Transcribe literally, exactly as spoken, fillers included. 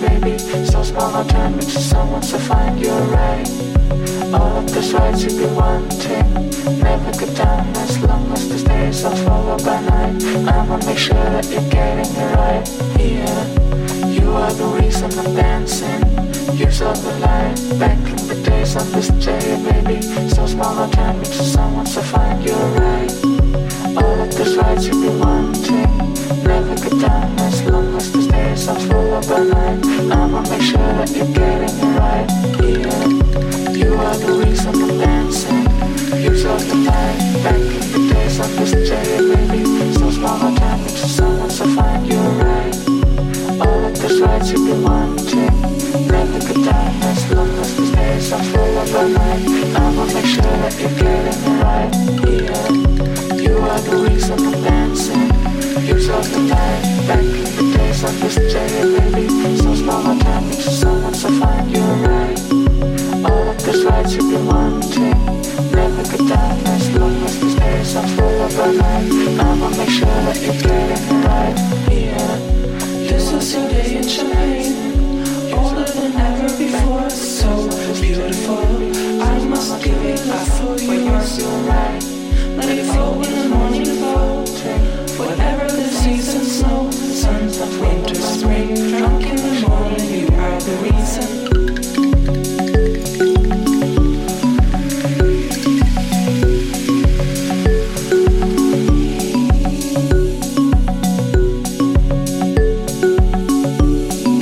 baby. So small, I'll turn into someone, so find you right. All of this right to be wanting. Never get down as long as the days are followed by night. I'ma make sure that you're getting it right. Yeah, you are the reason I'm dancing. Use all the light. Back in the days on this day, baby. So small, I'll turn into someone, so find you right. All of this right to be wanting. Never get down as long as the days are followed by night. I'ma make sure that you're getting it right. Yeah, you are the reason I'm dancing. Use all the light. Back in the days of this day, baby. So small, I'll turn into someone, so find you right. All of this right to be wanting. Never get down as long as these days are followed by night. I'ma make sure that you're getting it right. Yeah, you are the reason I'm dancing. Use all the light. Back in the days of this day, baby. So small, I'll turn into someone, so find you right. All of this right to be wanting. Never get down as long as these days are followed by night. I'ma make sure that you're getting